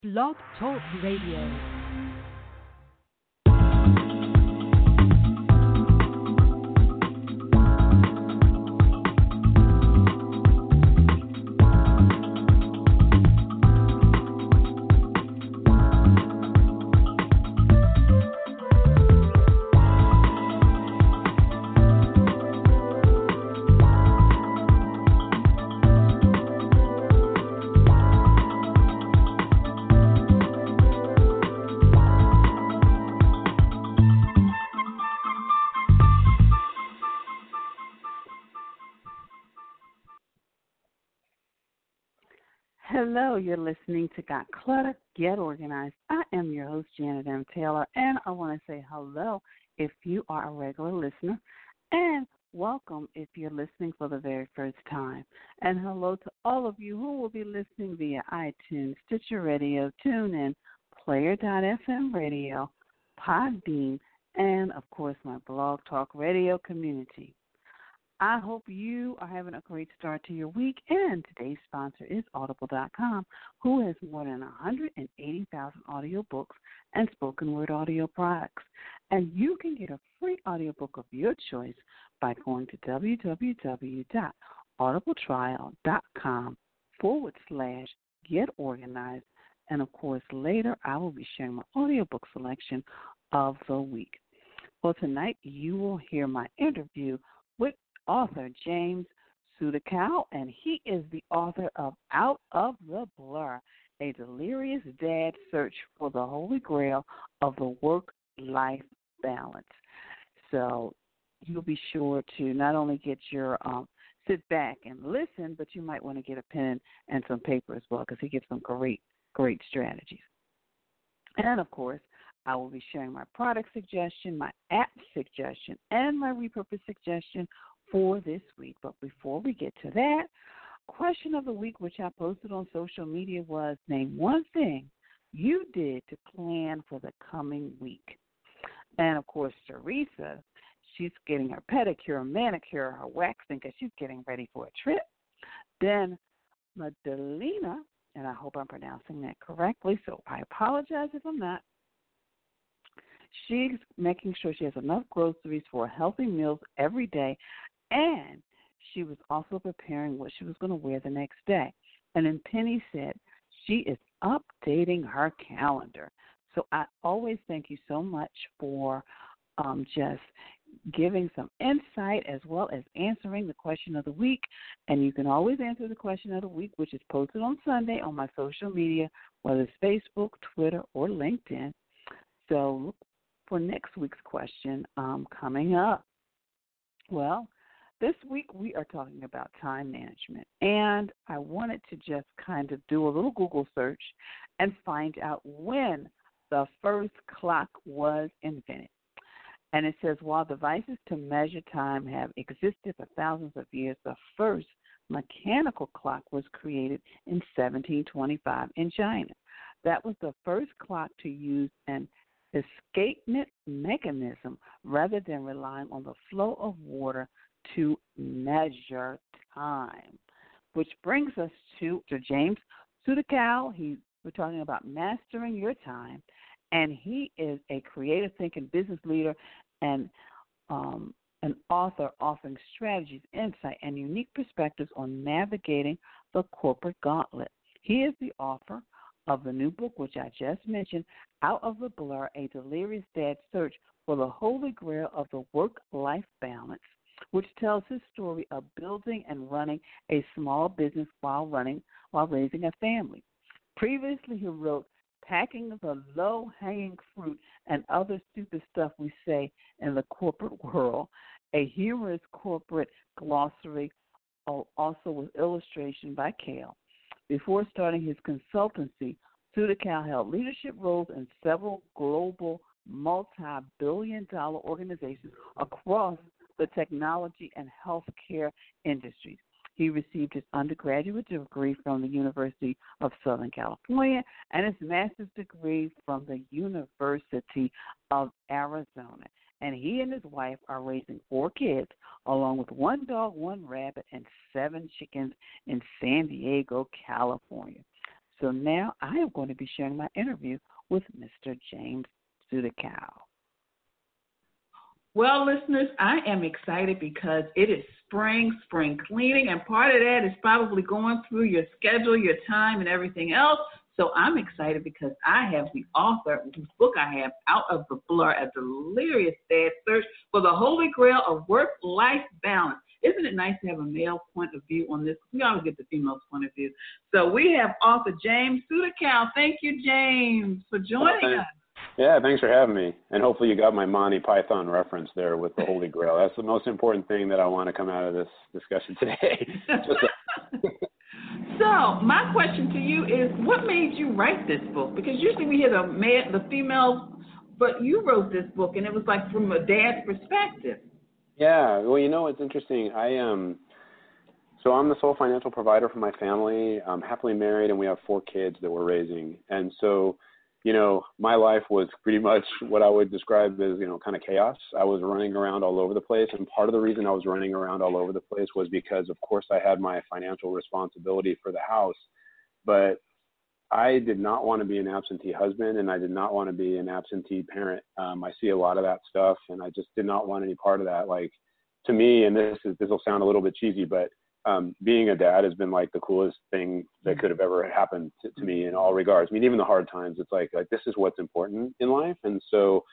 Blog Talk Radio. Hello, you're listening to Got Clutter, Get Organized. I am your host, Janet M. Taylor, and I want to say hello if you are a regular listener, and welcome if you're listening for the very first time. And hello to all of you who will be listening via iTunes, Stitcher Radio, TuneIn, Player.fm Radio, Podbean, and, of course, my Blog Talk Radio community. I hope you are having a great start to your week, and today's sponsor is Audible.com, who has more than 180,000 audiobooks and spoken word audio products. And you can get a free audiobook of your choice by going to www.audibletrial.com/getorganized. And, of course, later I will be sharing my audiobook selection of the week. Well, tonight you will hear my interview with author James Sudakow, and he is the author of Out of the Blur, a delirious dad search for the holy grail of the work-life balance. So you'll be sure to not only get your sit back and listen, but you might want to get a pen and some paper as well, because he gives some great strategies. And, of course, I will be sharing my product suggestion, my app suggestion, and my repurpose suggestion for this week. But before we get to that, question of the week, which I posted on social media, was name one thing you did to plan for the coming week. And, of course, Teresa, she's getting her pedicure, manicure, her waxing, because she's getting ready for a trip. Then Madalena, and I hope I'm pronouncing that correctly, so I apologize if I'm not. She's making sure she has enough groceries for healthy meals every day, and she was also preparing what she was going to wear the next day. And then Penny said she is updating her calendar. So I always thank you so much for just giving some insight as well as answering the question of the week. And you can always answer the question of the week, which is posted on Sunday on my social media, whether it's Facebook, Twitter, or LinkedIn. So look for next week's question coming up. Well, this week we are talking about time management, and I wanted to just kind of do a little Google search and find out when the first clock was invented. And it says, while devices to measure time have existed for thousands of years, the first mechanical clock was created in 1725 in China. That was the first clock to use an escapement mechanism rather than relying on the flow of water to measure time, which brings us to James Sudakow. We're talking about mastering your time, and he is a creative thinking business leader and an author offering strategies, insight, and unique perspectives on navigating the corporate gauntlet. He is the author of the new book, which I just mentioned, Out of the Blur, a delirious dad search for the holy grail of the work-life balance, which tells his story of building and running a small business while raising a family. Previously, he wrote Packing the Low-Hanging Fruit and Other Stupid Stuff We Say in the Corporate World, a humorous corporate glossary, also with illustration by Kale. Before starting his consultancy, Sudakow held leadership roles in several global multi-billion-dollar organizations across the technology and healthcare industries. He received his undergraduate degree from the University of Southern California and his master's degree from the University of Arizona. And he and his wife are raising 4 kids, along with 1 dog, 1 rabbit, and 7 chickens in San Diego, California. So now I am going to be sharing my interview with Mr. James Sudakow. Well, listeners, I am excited because it is spring cleaning, and part of that is probably going through your schedule, your time, and everything else. So I'm excited because I have the author whose book I have, Out of the Blur, A Delirious Dad Search for the Holy Grail of Work-Life Balance. Isn't it nice to have a male point of view on this? We always get the female's point of view. So we have author James Sudakow. Thank you, James, for joining us. Yeah, thanks for having me. And hopefully you got my Monty Python reference there with the Holy Grail. That's the most important thing that I want to come out of this discussion today. So my question to you is, what made you write this book? Because usually we hear the females, but you wrote this book, and it was like from a dad's perspective. Yeah, well, it's interesting. So I'm the sole financial provider for my family. I'm happily married, and we have 4 kids that we're raising. And so, my life was pretty much what I would describe as, kind of chaos. I was running around all over the place. And part of the reason I was running around all over the place was because, of course, I had my financial responsibility for the house. But I did not want to be an absentee husband, and I did not want to be an absentee parent. I see a lot of that stuff, and I just did not want any part of that. Like, to me, and this will sound a little bit cheesy, but being a dad has been like the coolest thing that could have ever happened to me in all regards. I mean, even the hard times, it's like this is what's important in life. And so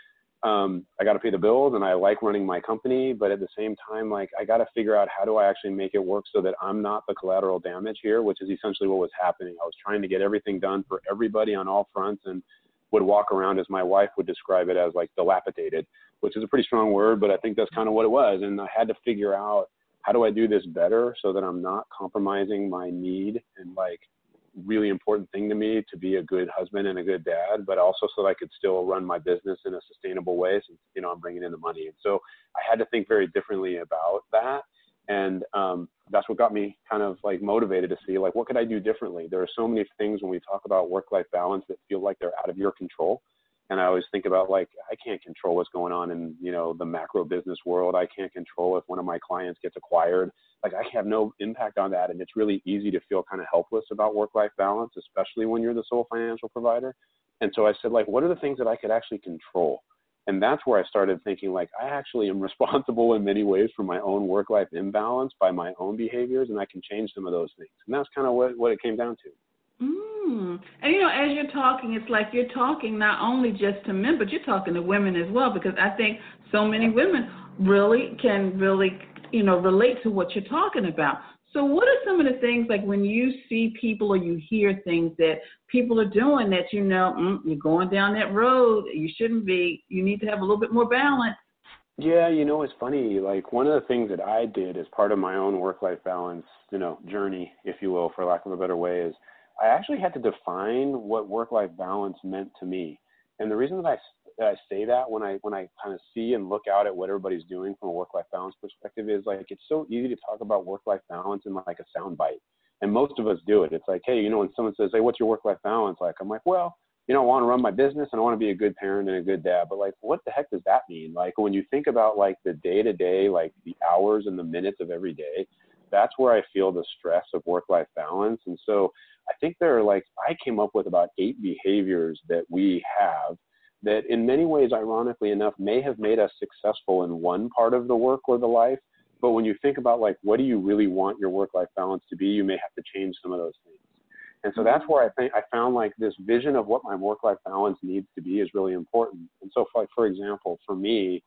I got to pay the bills, and I like running my company, but at the same time, like, I got to figure out how do I actually make it work so that I'm not the collateral damage here, which is essentially what was happening. I was trying to get everything done for everybody on all fronts, and would walk around, as my wife would describe it, as like dilapidated, which is a pretty strong word, but I think that's kind of what it was. And I had to figure out, how do I do this better so that I'm not compromising my need and like really important thing to me to be a good husband and a good dad, but also so that I could still run my business in a sustainable way since, I'm bringing in the money. And so I had to think very differently about that. And that's what got me kind of like motivated to see, like, what could I do differently? There are so many things when we talk about work-life balance that feel like they're out of your control. And I always think about, like, I can't control what's going on in, the macro business world. I can't control if one of my clients gets acquired. Like, I have no impact on that. And it's really easy to feel kind of helpless about work-life balance, especially when you're the sole financial provider. And so I said, like, what are the things that I could actually control? And that's where I started thinking, like, I actually am responsible in many ways for my own work-life imbalance by my own behaviors, and I can change some of those things. And that's kind of what it came down to. And, as you're talking, it's like you're talking not only just to men, but you're talking to women as well, because I think so many women can relate to what you're talking about. So what are some of the things, like when you see people or you hear things that people are doing that you're going down that road, you shouldn't be, you need to have a little bit more balance? Yeah, it's funny. Like, one of the things that I did as part of my own work-life balance, journey, if you will, for lack of a better way, is I actually had to define what work-life balance meant to me. And the reason that I say that when I kind of see and look out at what everybody's doing from a work-life balance perspective is, like, it's so easy to talk about work-life balance in like a sound bite. And most of us do it. It's like, hey, when someone says, hey, what's your work-life balance like? I'm like, well, I want to run my business and I want to be a good parent and a good dad. But, like, what the heck does that mean? Like, when you think about, like, the day-to-day, like the hours and the minutes of every day, that's where I feel the stress of work-life balance. And so I think I came up with about 8 behaviors that we have that in many ways, ironically enough, may have made us successful in one part of the work or the life. But when you think about, like, what do you really want your work-life balance to be, you may have to change some of those things. And so that's where I found, like, this vision of what my work-life balance needs to be is really important. And so, for example, for me,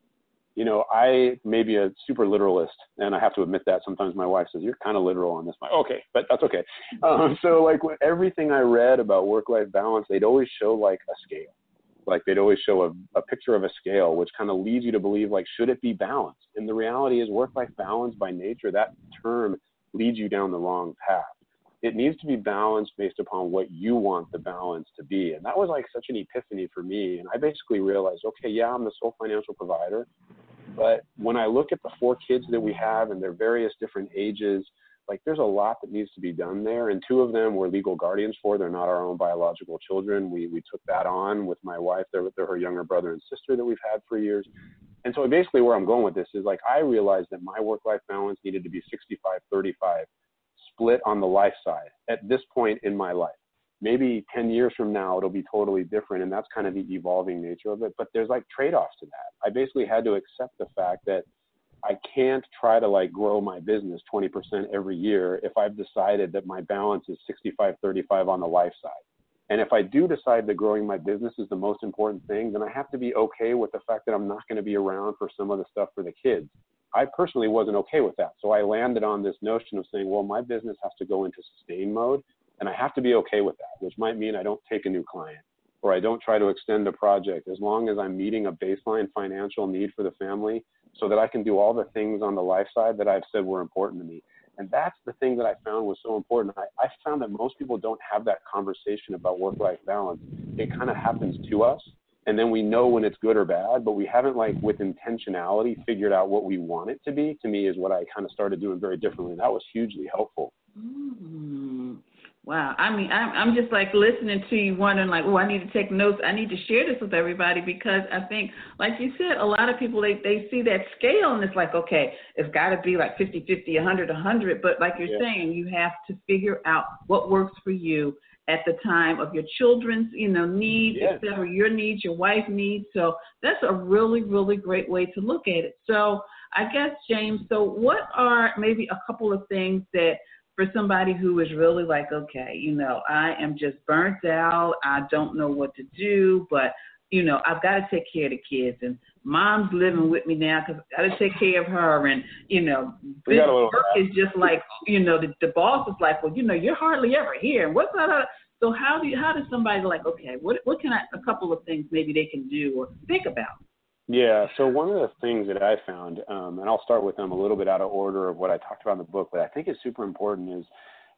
I may be a super literalist, and I have to admit that sometimes my wife says, you're kind of literal on this. Okay, but that's okay. So, like, everything I read about work-life balance, they'd always show, like, a scale. Like, they'd always show a picture of a scale, which kind of leads you to believe, like, should it be balanced? And the reality is work-life balance by nature, that term leads you down the wrong path. It needs to be balanced based upon what you want the balance to be. And that was like such an epiphany for me. And I basically realized, okay, yeah, I'm the sole financial provider. But when I look at the 4 kids that we have and their various different ages, like, there's a lot that needs to be done there. And 2 of them we're legal guardians for. They're not our own biological children. We took that on with my wife. They're her younger brother and sister that we've had for years. And so basically where I'm going with this is, like, I realized that my work-life balance needed to be 65-35 split on the life side at this point in my life. Maybe 10 years from now, it'll be totally different. And that's kind of the evolving nature of it. But there's like trade-offs to that. I basically had to accept the fact that I can't try to like grow my business 20% every year if I've decided that my balance is 65-35 on the life side. And if I do decide that growing my business is the most important thing, then I have to be okay with the fact that I'm not going to be around for some of the stuff for the kids. I personally wasn't okay with that. So I landed on this notion of saying, well, my business has to go into sustain mode, and I have to be okay with that, which might mean I don't take a new client or I don't try to extend a project, as long as I'm meeting a baseline financial need for the family so that I can do all the things on the life side that I've said were important to me. And that's the thing that I found was so important. I found that most people don't have that conversation about work-life balance. It kind of happens to us, and then we know when it's good or bad, but we haven't, like, with intentionality, figured out what we want it to be. To me, is what I kind of started doing very differently. And that was hugely helpful. Wow. I mean, I'm just like listening to you wondering like, oh, I need to take notes. I need to share this with everybody, because I think, like you said, a lot of people, they see that scale and it's like, okay, it's got to be like 50-50, 100-100. But like you're saying, you have to figure out what works for you at the time of your children's, needs, et cetera, your needs, your wife's needs. So that's a really, really great way to look at it. So I guess, James, so what are maybe a couple of things that for somebody who is really like, okay, I am just burnt out, I don't know what to do, but, I've got to take care of the kids, and mom's living with me now because I've got to take care of her, and, this work is just like, the boss is like, well, you're hardly ever here, and what's that? So how does somebody like, okay, what can a couple of things maybe they can do or think about? Yeah, so one of the things that I found, and I'll start with them a little bit out of order of what I talked about in the book, but I think is super important, is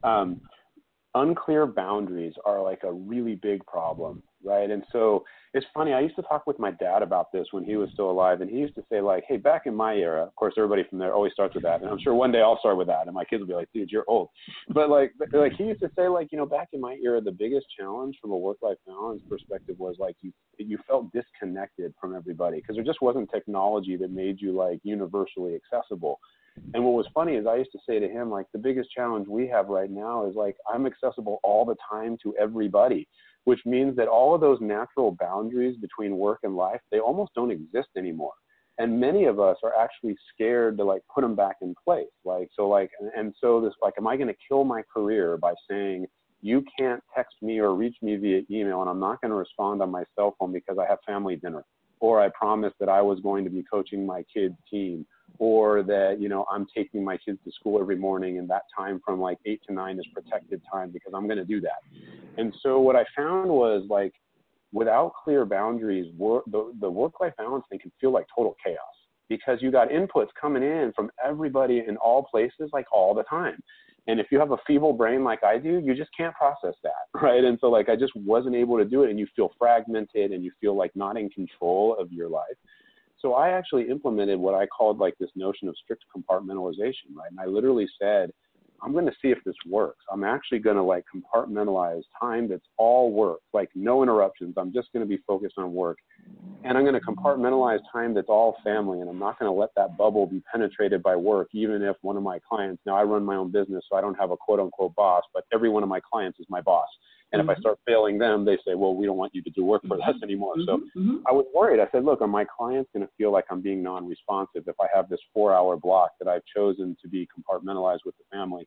unclear boundaries are like a really big problem, right? And so it's funny, I used to talk with my dad about this when he was still alive, and he used to say like, hey, back in my era, of course, everybody from there always starts with that, and I'm sure one day I'll start with that, and my kids will be like, dude, you're old. But like he used to say like, back in my era, the biggest challenge from a work-life balance perspective was like you felt disconnected from everybody because there just wasn't technology that made you like universally accessible. And what was funny is I used to say to him, like, the biggest challenge we have right now is like, I'm accessible all the time to everybody, which means that all of those natural boundaries between work and life, they almost don't exist anymore. And many of us are actually scared to like put them back in place. Like, so like, and so this, like, am I going to kill my career by saying, you can't text me or reach me via email, and I'm not going to respond on my cell phone because I have family dinner, or I promised that I was going to be coaching my kids' team, or that, I'm taking my kids to school every morning and that time from like 8 to 9 is protected time because I'm going to do that. And so what I found was like, without clear boundaries, the work-life balance thing can feel like total chaos because you got inputs coming in from everybody in all places, like all the time. And if you have a feeble brain like I do, you just can't process that, right? And so like I just wasn't able to do it, and you feel fragmented and you feel like not in control of your life. So I actually implemented what I called like this notion of strict compartmentalization, right? And I literally said, I'm going to see if this works. I'm actually going to like compartmentalize time that's all work, like no interruptions. I'm just going to be focused on work. And I'm going to compartmentalize time that's all family. And I'm not going to let that bubble be penetrated by work, even if one of my clients, now I run my own business, so I don't have a quote unquote boss, but every one of my clients is my boss. And if I start failing them, they say, well, we don't want you to do work for us anymore. So I was worried. I said, look, are my clients going to feel like I'm being non-responsive if I have this 4-hour block that I've chosen to be compartmentalized with the family?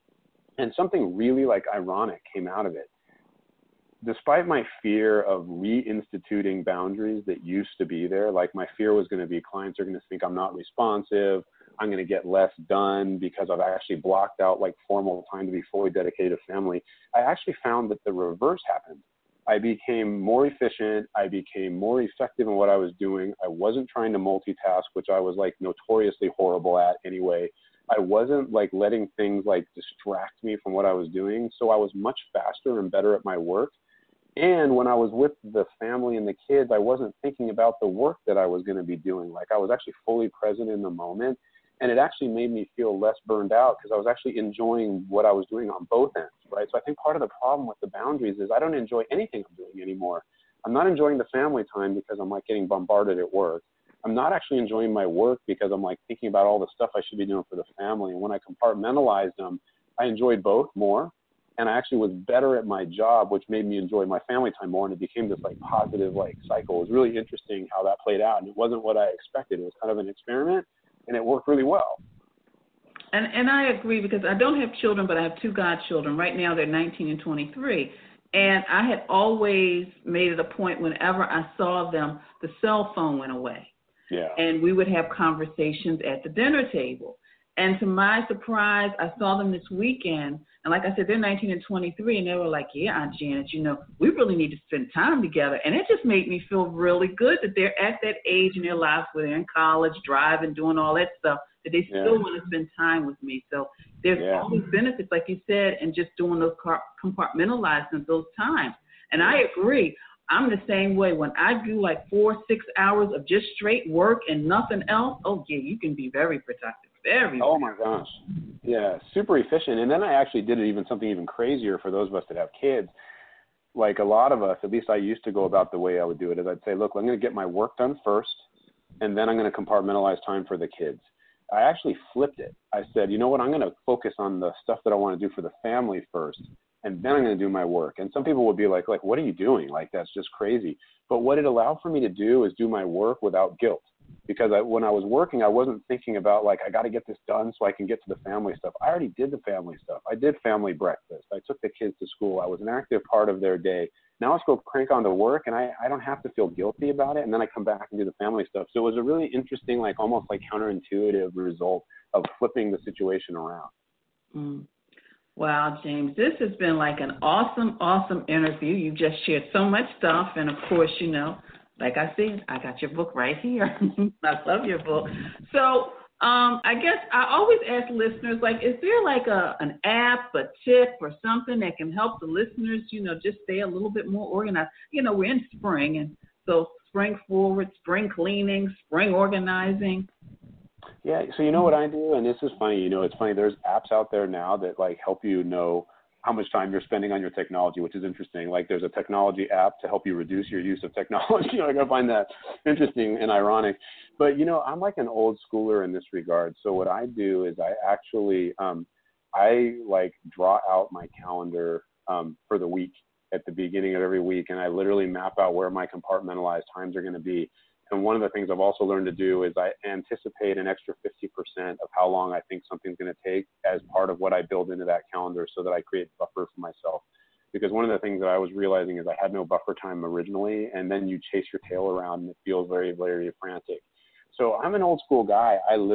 And something really like ironic came out of it. Despite my fear of reinstituting boundaries that used to be there, like my fear was going to be clients are going to think I'm not responsive, I'm going to get less done because I've actually blocked out like formal time to be fully dedicated to family. I actually found that the reverse happened. I became more efficient. I became more effective in what I was doing. I wasn't trying to multitask, which I was like notoriously horrible at anyway. I wasn't like letting things like distract me from what I was doing. So I was much faster and better at my work. And when I was with the family and the kids, I wasn't thinking about the work that I was going to be doing. Like I was actually fully present in the moment. And it actually made me feel less burned out because I was actually enjoying what I was doing on both ends, right? So I think part of the problem with the boundaries is I don't enjoy anything I'm doing anymore. I'm not enjoying the family time because I'm like getting bombarded at work. I'm not actually enjoying my work because I'm like thinking about all the stuff I should be doing for the family. And when I compartmentalized them, I enjoyed both more. and I actually was better at my job, which made me enjoy my family time more, and it became this like positive like cycle. It was really interesting how that played out, and it wasn't what I expected. It was kind of an experiment, and it worked really well. And I agree, because I don't have children, but I have two godchildren. Right now they're 19 and 23. And I had always made it a point whenever I saw them, the cell phone went away. Yeah. And we would have conversations at the dinner table. And to my surprise, I saw them this weekend. And like I said, they're 19 and 23. And they were like, yeah, Aunt Janet, we really need to spend time together. And it just made me feel really good that they're at that age in their lives where they're in college, driving, doing all that stuff, that they still want to spend time with me. So there's always benefits, like you said, in just doing those compartmentalizing those times. And I agree. I'm the same way. When I do like 4-6 hours of just straight work and nothing else, oh, yeah, you can be very productive. Oh, my gosh. Yeah, super efficient. And then I actually did something even crazier for those of us that have kids. Like a lot of us, at least I used to go about the way I would do it, is I'd say, look, I'm going to get my work done first, and then I'm going to compartmentalize time for the kids. I actually flipped it. I said, you know what, I'm going to focus on the stuff that I want to do for the family first, and then I'm going to do my work. And some people would be like, what are you doing? Like, that's just crazy. But what it allowed for me to do is do my work without guilt. Because when I was working, I wasn't thinking about, like, I got to get this done so I can get to the family stuff. I already did the family stuff. I did family breakfast. I took the kids to school. I was an active part of their day. Now I just go crank on to work, and I don't have to feel guilty about it, and then I come back and do the family stuff. So it was a really interesting, like almost like counterintuitive result of flipping the situation around. Mm. Wow, James, this has been like an awesome, awesome interview. You just shared so much stuff, and of course, like I said, I got your book right here. I love your book. So I guess I always ask listeners, like, is there like an app, a tip, or something that can help the listeners, just stay a little bit more organized? We're in spring, and so spring forward, spring cleaning, spring organizing. Yeah, so you know what I do, and this is funny, it's funny, there's apps out there now that like help you know how much time you're spending on your technology, which is interesting. Like there's a technology app to help you reduce your use of technology. Like I find that interesting and ironic. But, I'm like an old schooler in this regard. So what I do is I actually, I like draw out my calendar for the week at the beginning of every week. And I literally map out where my compartmentalized times are going to be. And one of the things I've also learned to do is I anticipate an extra 50% of how long I think something's going to take as part of what I build into that calendar so that I create buffer for myself. Because one of the things that I was realizing is I had no buffer time originally, and then you chase your tail around and it feels very, very frantic. So I'm an old school guy. I will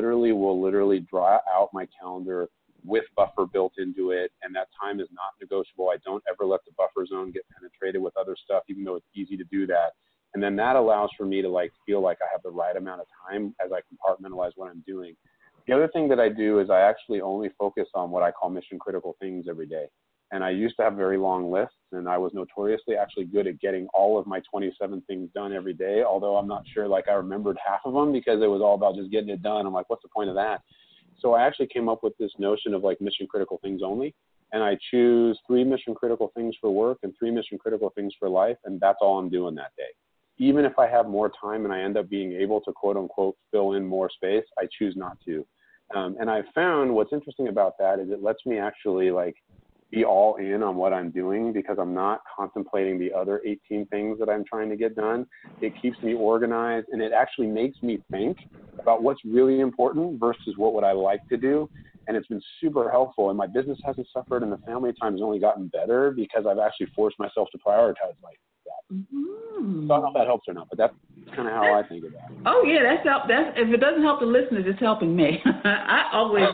draw out my calendar with buffer built into it, and that time is not negotiable. I don't ever let the buffer zone get penetrated with other stuff, even though it's easy to do that. And then that allows for me to like feel like I have the right amount of time as I compartmentalize what I'm doing. The other thing that I do is I actually only focus on what I call mission critical things every day. And I used to have very long lists, and I was notoriously actually good at getting all of my 27 things done every day, although I'm not sure like I remembered half of them because it was all about just getting it done. I'm like, what's the point of that? So I actually came up with this notion of like mission critical things only. And I choose 3 mission critical things for work and 3 mission critical things for life. And that's all I'm doing that day. Even if I have more time and I end up being able to quote unquote fill in more space, I choose not to. And I found what's interesting about that is it lets me actually like be all in on what I'm doing because I'm not contemplating the other 18 things that I'm trying to get done. It keeps me organized, and it actually makes me think about what's really important versus what would I like to do. And it's been super helpful, and my business hasn't suffered, and the family time has only gotten better because I've actually forced myself to prioritize like that. Mm-hmm. So I don't know if that helps or not, but that's kind of how I think about it. Oh yeah, that's if it doesn't help the listeners, it's helping me. I always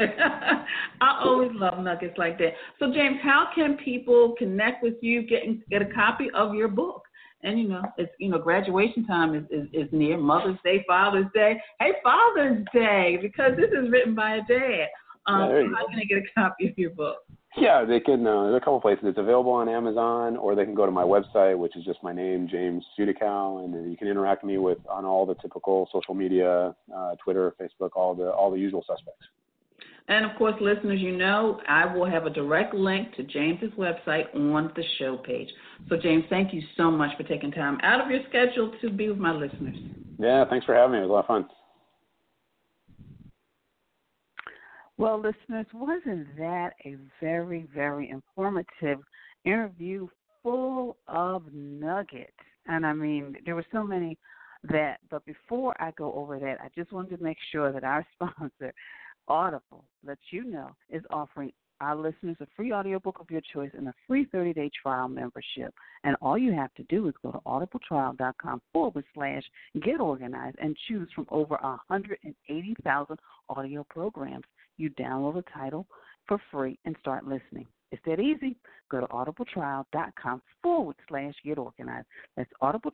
love nuggets like that. So James, how can people connect with you, get a copy of your book? And it's graduation time is near. Mother's Day, Father's Day. Hey, Father's Day, because this is written by a dad. How can they get a copy of your book? Yeah, they can. There's a couple places. It's available on Amazon, or they can go to my website, which is just my name, James Sudakow, and then you can interact with me on all the typical social media, Twitter, Facebook, all the usual suspects. And, of course, listeners, I will have a direct link to James's website on the show page. So, James, thank you so much for taking time out of your schedule to be with my listeners. Yeah, thanks for having me. It was a lot of fun. Well, listeners, wasn't that a very, very informative interview full of nuggets? And I mean, there were so many but before I go over that, I just wanted to make sure that our sponsor, Audible, lets you know, is offering our listeners a free audiobook of your choice and a free 30-day trial membership. And all you have to do is go to audibletrial.com/get organized and choose from over 180,000 audio programs. You download a title for free and start listening. It's that easy. Go to audibletrial.com/get organized. That's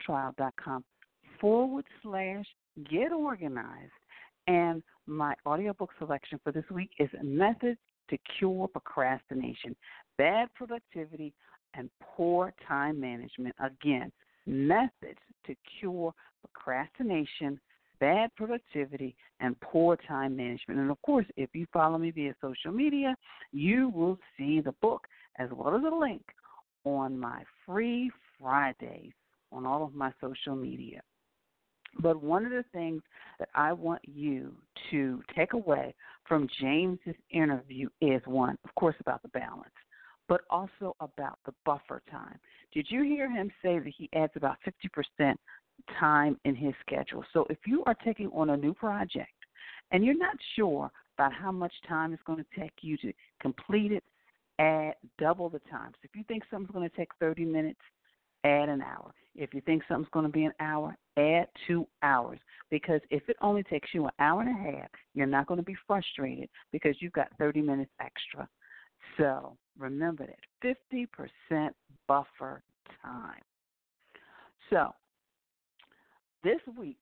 audibletrial.com/get organized. And my audiobook selection for this week is Methods to Cure Procrastination, Bad Productivity, and Poor Time Management. Again, Methods to Cure Procrastination, Bad Productivity, and Poor Time Management. And, of course, if you follow me via social media, you will see the book as well as a link on my free Fridays on all of my social media. But one of the things that I want you to take away from James's interview is, one, of course, about the balance, but also about the buffer time. Did you hear him say that he adds about 50% time in his schedule? So if you are taking on a new project and you're not sure about how much time it's going to take you to complete it, add double the time. So if you think something's going to take 30 minutes, add an hour. If you think something's going to be an hour, add 2 hours. Because if it only takes you an hour and a half, you're not going to be frustrated because you've got 30 minutes extra. So remember that 50% buffer time. So this week,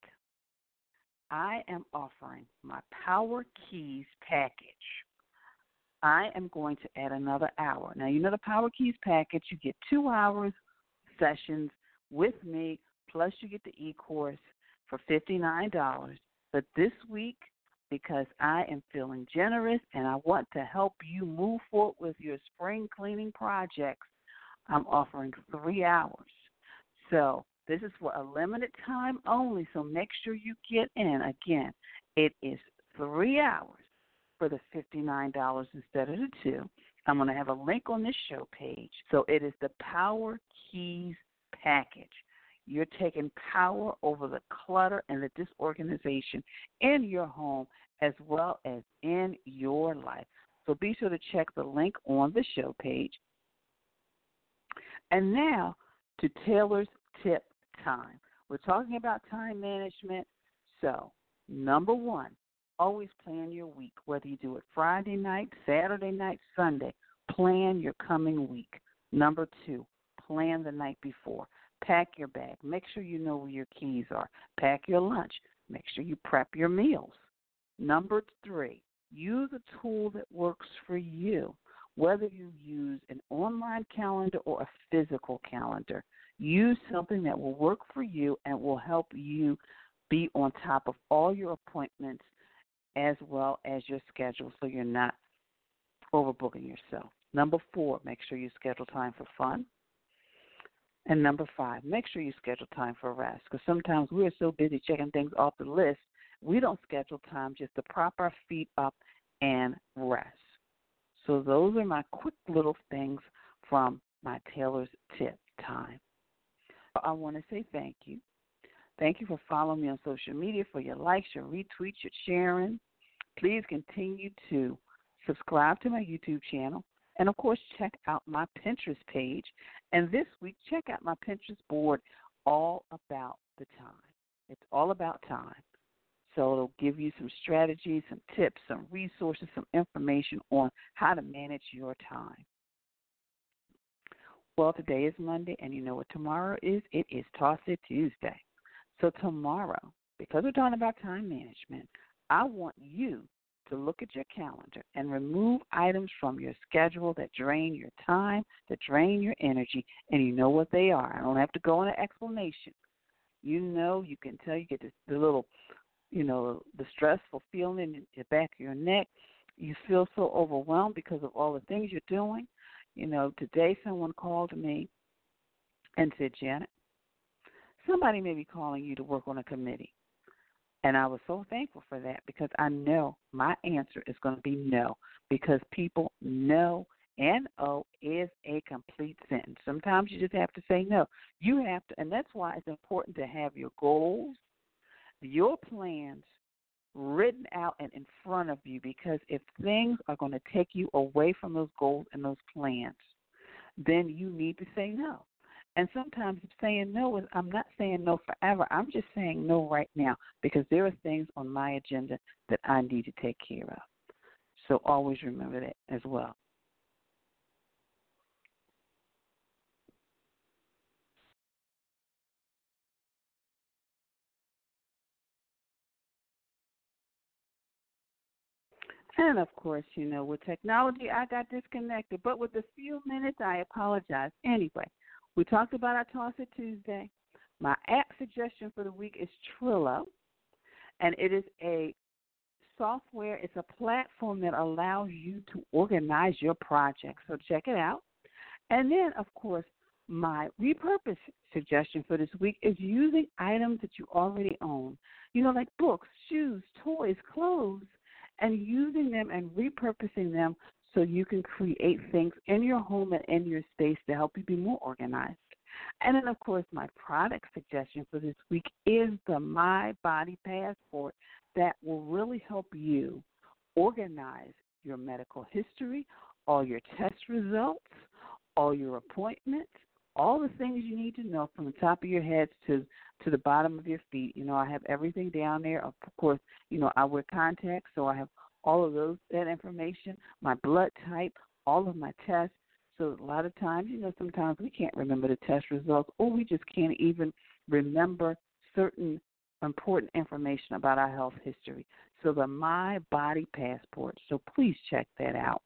I am offering my Power Keys package. I am going to add another hour. Now, you know the Power Keys package, you get 2 hours sessions with me, plus you get the e-course for $59. But this week, because I am feeling generous and I want to help you move forward with your spring cleaning projects, I'm offering 3 hours. So this is for a limited time only, so make sure you get in. Again, it is 3 hours for the $59 instead of the 2. I'm going to have a link on this show page. So it is the Power Keys package. You're taking power over the clutter and the disorganization in your home as well as in your life. So be sure to check the link on the show page. And now to Taylor's tip time. We're talking about time management. So, number 1, always plan your week, whether you do it Friday night, Saturday night, Sunday. Plan your coming week. Number 2, plan the night before. Pack your bag. Make sure you know where your keys are. Pack your lunch. Make sure you prep your meals. Number 3, use a tool that works for you, whether you use an online calendar or a physical calendar. Use something that will work for you and will help you be on top of all your appointments as well as your schedule so you're not overbooking yourself. Number 4, make sure you schedule time for fun. And number 5, make sure you schedule time for rest, because sometimes we're so busy checking things off the list, we don't schedule time just to prop our feet up and rest. So those are my quick little things from my Taylor's Tip time. I want to say thank you. Thank you for following me on social media, for your likes, your retweets, your sharing. Please continue to subscribe to my YouTube channel. And, of course, check out my Pinterest page. And this week, check out my Pinterest board, all about the time. It's all about time. So it'll give you some strategies, some tips, some resources, some information on how to manage your time. Well, today is Monday, and you know what tomorrow is? It is Toss It Tuesday. So tomorrow, because we're talking about time management, I want you to look at your calendar and remove items from your schedule that drain your time, that drain your energy, and you know what they are. I don't have to go into explanation. You know, you can tell, you get the little, the stressful feeling in the back of your neck. You feel so overwhelmed because of all the things you're doing. Today someone called me and said, Janet, somebody may be calling you to work on a committee. And I was so thankful for that because I know my answer is going to be no, because people know no is a complete sentence. Sometimes you just have to say no. You have to, and that's why it's important to have your goals, your plans written out and in front of you, because if things are going to take you away from those goals and those plans, then you need to say no. And sometimes saying no is, I'm not saying no forever. I'm just saying no right now because there are things on my agenda that I need to take care of. So always remember that as well. And, of course, with technology, I got disconnected. But with a few minutes, I apologize. Anyway, we talked about our Toss It Tuesday. My app suggestion for the week is Trello, and it is a software. It's a platform that allows you to organize your projects. So check it out. And then, of course, my repurpose suggestion for this week is using items that you already own, like books, shoes, toys, clothes, and using them and repurposing them so you can create things in your home and in your space to help you be more organized. And then, of course, my product suggestion for this week is the My Body Passport that will really help you organize your medical history, all your test results, all your appointments, all the things you need to know from the top of your head to the bottom of your feet. I have everything down there. Of course, I wear contacts, so I have all of that information, my blood type, all of my tests. So a lot of times, sometimes we can't remember the test results, or we just can't even remember certain important information about our health history. So the My Body Passport. So please check that out.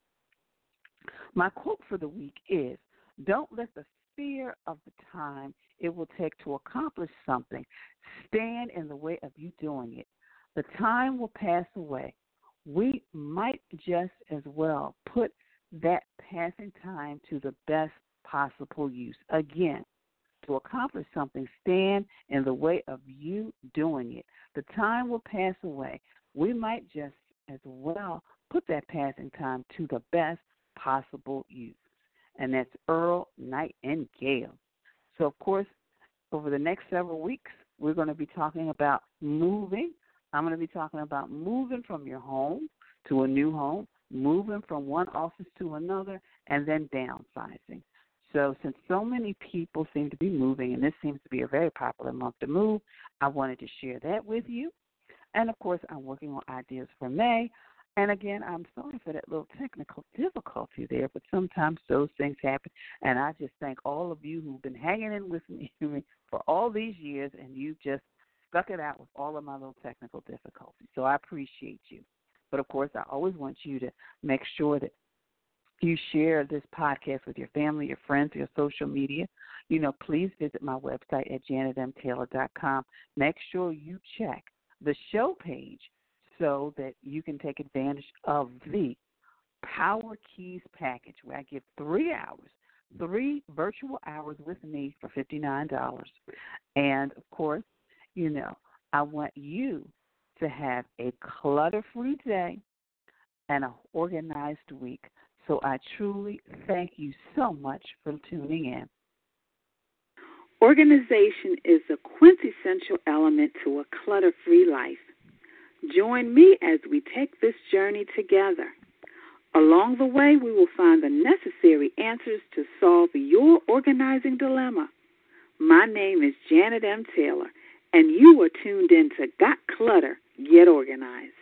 My quote for the week is, don't let the fear of the time it will take to accomplish something stand in the way of you doing it. The time will pass away. We might just as well put that passing time to the best possible use. Again, to accomplish something, stand in the way of you doing it. The time will pass away. We might just as well put that passing time to the best possible use. And that's Earl Nightingale. So, of course, over the next several weeks, we're going to be talking about moving. I'm going to be talking about moving from your home to a new home, moving from one office to another, and then downsizing. So since so many people seem to be moving, and this seems to be a very popular month to move, I wanted to share that with you. And, of course, I'm working on ideas for May. And, again, I'm sorry for that little technical difficulty there, but sometimes those things happen. And I just thank all of you who've been hanging in with me for all these years, and you just stuck it out with all of my little technical difficulties. So I appreciate you. But, of course, I always want you to make sure that you share this podcast with your family, your friends, your social media. Please visit my website at janetmtaylor.com. Make sure you check the show page so that you can take advantage of the Power Keys package, where I give 3 hours, 3 virtual hours with me for $59. And, of course, I want you to have a clutter-free day and an organized week. So I truly thank you so much for tuning in. Organization is a quintessential element to a clutter-free life. Join me as we take this journey together. Along the way, we will find the necessary answers to solve your organizing dilemma. My name is Janet M. Taylor, and you are tuned in to Got Clutter, Get Organized.